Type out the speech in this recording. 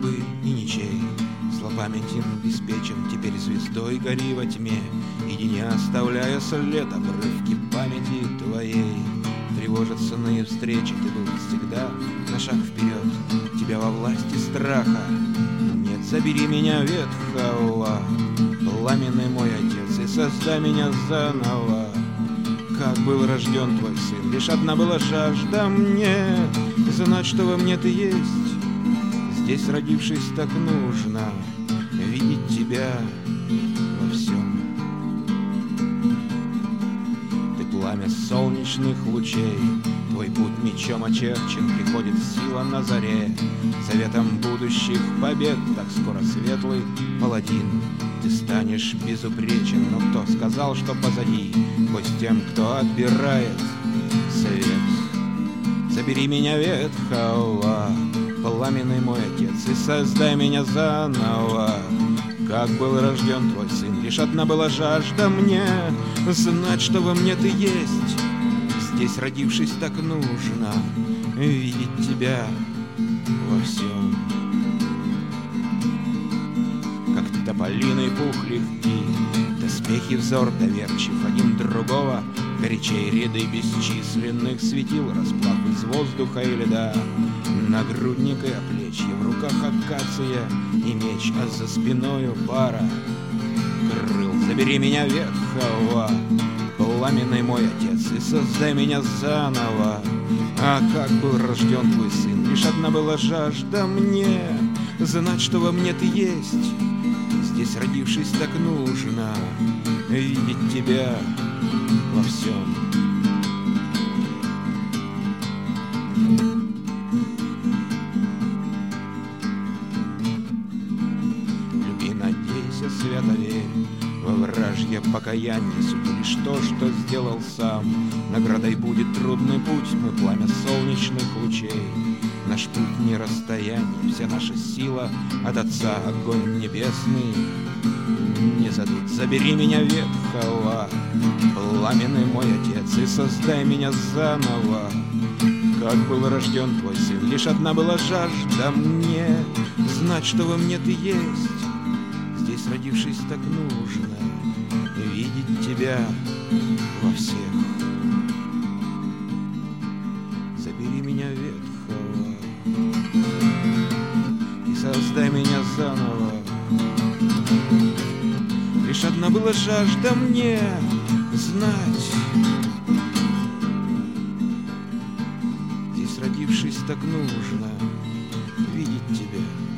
судьбы и ничей. Злопамятен, беспечен, теперь звездой гори во тьме, иди, не оставляя след, обрывки памяти твоей. Тревожатся иные встречи, ты был всегда на шаг вперед, тебя во власти страха нет. Забери меня, ветхого, пламенный мой отец, и создай меня заново. Как был рожден твой сын, лишь одна была жажда мне знать, что во мне ты есть. Здесь, родившись, так нужно видеть тебя во всем. Ты пламя солнечных лучей, твой путь мечом очерчен, приходит сила на заре, заветом будущих побед. Так скоро, светлый паладин, ты станешь безупречен. Но кто сказал, что позади пусть тем, кто отбирает свет? Забери меня, ветхого, пламенный мой отец, и создай меня заново. Как был рожден твой сын, лишь одна была жажда мне знать, что во мне ты есть. Здесь, родившись, так нужно видеть тебя во всем. Как тополиный пух легкий, доспехи взор доверчив, один другого горячей ряды бесчисленных светил, расплав из воздуха и льда, нагрудник и оплечье, в руках акация и меч, а за спиною пара крыл. Забери меня, ветхого, пламенный мой отец, и создай меня заново. А как был рожден твой сын, лишь одна была жажда мне знать, что во мне ты есть. Здесь, родившись, так нужно видеть тебя во всем. Люби, надейся, свято верь, во вражье покаяние суди лишь то, что сделал сам. Наградой будет трудный путь, мы пламя солнечных лучей. Наш путь не расстояние, вся наша сила от Отца, огонь небесный не задут. Забери меня, ветхого, пламенный мой отец, и создай меня заново. Как был рожден твой сын, лишь одна была жажда мне знать, что во мне ты есть. Здесь, родившись, так нужно видеть тебя во всех. Забери меня, ветхого, и создай меня заново. Лишь одна была жажда мне знать. Здесь, родившись, так нужно видеть тебя